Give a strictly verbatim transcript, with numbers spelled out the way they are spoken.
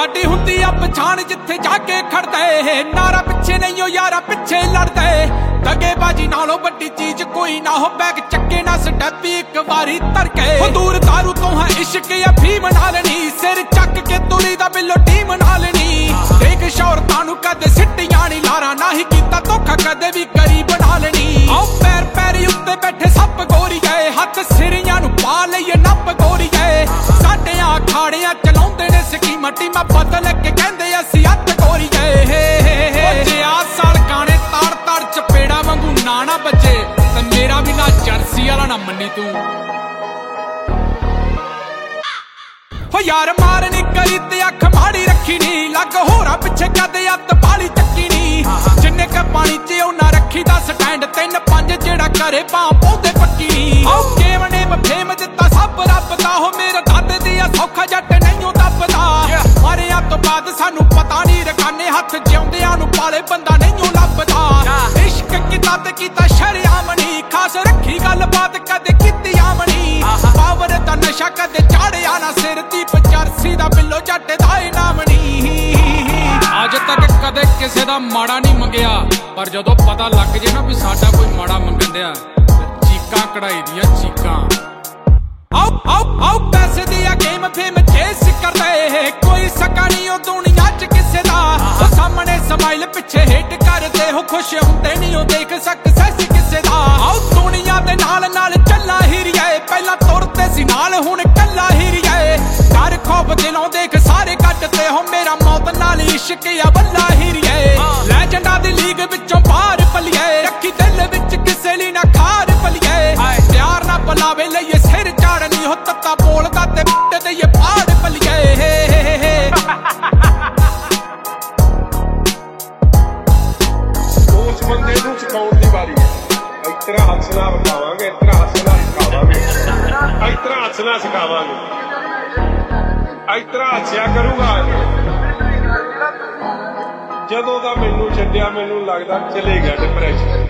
साडी हुंदी आ पछाण जिथे जाके खड़दे नारा पिछे नहीं हो यारा पिछे लड़दे दगेबाजी नालों वड्डी चीज कोई ना हो बैग चक्के ना स्टैपी एक वारी तरके दूर दारू तो है इश्क अफीम नाल नी सिर चक के तुरी दा बिलो टीम नाल नी देख शौर तानू कदे सिट्टियां नी लारा ना ही कीता धोखा कदे भी गरीब नाल नी आओ पैर पैरी उत्ते बैठे सप गोरी गए हाथ सिरियां नू पा लईए नप गोरी गए साडे अखाड़ियां चलाउंदे ने स्कीमां टीमां बदल के कहंदे असीं हत्थ गोरी गए जे आ साल गाने ताड़ ताड़ चपेड़ा वांगू ना ना बजे ते मेरा भी ना जर्सी वाला ना मन्नी तू हो यार मारनी करी ते अख माड़ी रखी नी लग होरा पिछे कदे अत बाली चक्की नी जिन्ने का पानी च ओना रखी दा स्टैंड तीन पंज जेड़ा करे पां पौधे पक्की नी आओ केवने फेम दिता सब रब दा हो मेरे दादे दी सौखा जट नहीं दबदा मरिया तो बाद सानू पता नहीं रखाने हथ जिउंदियां नू पाले बंदा नहीं लभदा इश्क कीता ते कीता शरियाम नी खास रखी गल बात कदे कीती आमनी पावर दा नशा कदे चाड़िया ना सिर दी पचासी दा बिलो जट दा इनाम नी अज तक कदे किसे दा माड़ा नहीं मंगिया पर जदों पता लग जे ना भी साडा कोई माड़ा मंगन दिया चीकां कढ़ाई दियां चीकां आओ आओ आओ पैसे दिया गेम फेम चेस करदे कोई सका नहीं ओ दुनिया च किसे दा ओ सामने स्माइल पिछे हिट करदे हो खुश हुंदे नहीं ओ देख सक्सेस किसे दा आओ दुनिया दे नाल नाल चला हिरिया पहला तुरते सी नाल हुण कल्ला हिरिया डर खौफ दिलों देख सारे कटते हो मेरा मौत नाल इश्क या बल्ला हिरिया लेजेंडा दी लीग विचों बाहर पलिए रखी दिल विच किसे ली ना खार पलिए प्यार ना पलावे लईए सिर चाड़नी हो तत्ता बोलदा ते पिट दे ये पहाड़ पलिए ਉਸ ਬੰਦੇ ਨੂੰ ਸਿਖਾਉਣ ਦੀ ਵਾਰੀ ਹੈ ਇਸ ਤਰ੍ਹਾਂ ਹੱਸਣਾ ਵਿਖਾਵਾਂਗੇ ਇਸ ਤਰ੍ਹਾਂ ਹੱਸਣਾ ਸਿਖਾਵਾਂਗੇ ਇਸ ਤਰ੍ਹਾਂ ਹੱਸਣਾ ਸਿਖਾਵਾਂਗੇ ਇਸ ਤਰ੍ਹਾਂ ਹੱਸਿਆ ਕਰੂਗਾ ਜਦੋਂ ਦਾ ਮੈਨੂੰ ਛੱਡਿਆ ਮੈਨੂੰ ਲੱਗਦਾ ਚਲੇ ਗਿਆ ਡਿਪਰੈਸ਼ਨ